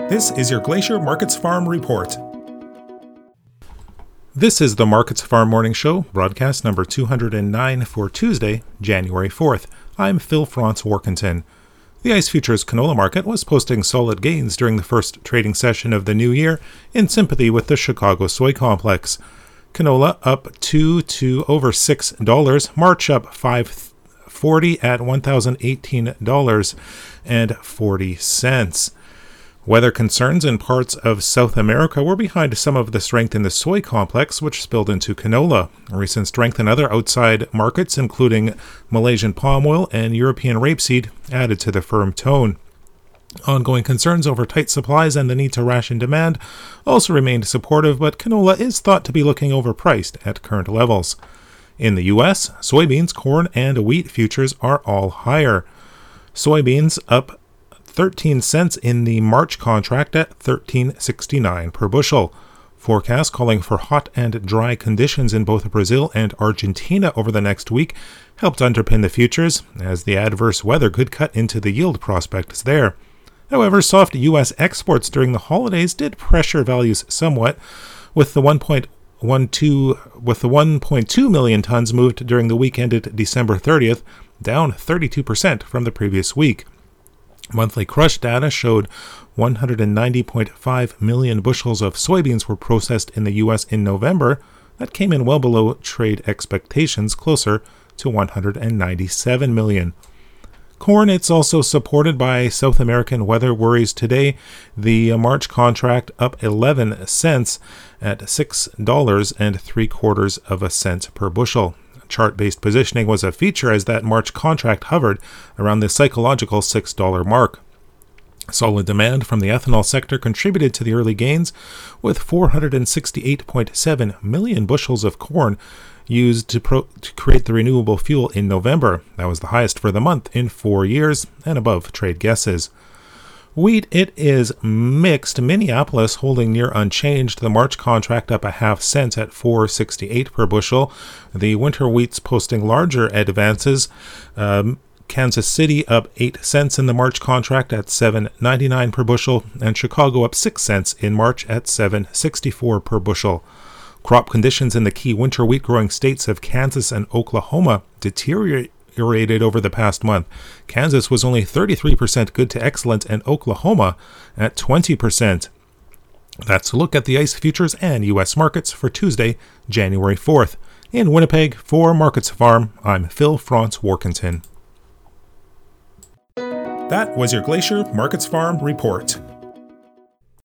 This is your Glacier Markets Farm Report. This is the Markets Farm Morning Show, broadcast number 209 for Tuesday, January 4th. I'm Phil Franz Warkentin. The ICE Futures canola market was posting solid gains during the first trading session of the new year in sympathy with the Chicago soy complex. Canola up $2 to over $6, March up $5.40 at $1,018.40. Weather concerns in parts of South America were behind some of the strength in the soy complex, which spilled into canola. Recent strength in other outside markets, including Malaysian palm oil and European rapeseed, added to the firm tone. Ongoing concerns over tight supplies and the need to ration demand also remained supportive, but canola is thought to be looking overpriced at current levels. In the U.S., soybeans, corn, and wheat futures are all higher. Soybeans up 13 cents in the March contract at $13.69 per bushel. Forecasts calling for hot and dry conditions in both Brazil and Argentina over the next week helped underpin the futures, as the adverse weather could cut into the yield prospects there. However, soft U.S. exports during the holidays did pressure values somewhat, with the 1.2 million tons moved during the week ended December 30th, down 32% from the previous week. Monthly crush data showed 190.5 million bushels of soybeans were processed in the U.S. in November. That came in well below trade expectations, closer to 197 million. Corn, it's also supported by South American weather worries today. The March contract up 11 cents at $6.75 per bushel. Chart-based positioning was a feature as that March contract hovered around the psychological $6 mark. Solid demand from the ethanol sector contributed to the early gains, with 468.7 million bushels of corn used to create the renewable fuel in November. That was the highest for the month in 4 years and above trade guesses. Wheat, it is mixed. Minneapolis holding near unchanged. The March contract up a half cent at $4.68 per bushel. The winter wheats posting larger advances. Kansas City up 8 cents in the March contract at $7.99 per bushel, and Chicago up 6 cents in March at $7.64 per bushel. Crop conditions in the key winter wheat growing states of Kansas and Oklahoma deteriorated over the past month. Kansas was only 33% good to excellent, and Oklahoma at 20%. That's a look at the ICE futures and U.S. markets for Tuesday, January 4th. In Winnipeg, for Markets Farm, I'm Phil Franz Warkentin. That was your Glacier Markets Farm Report.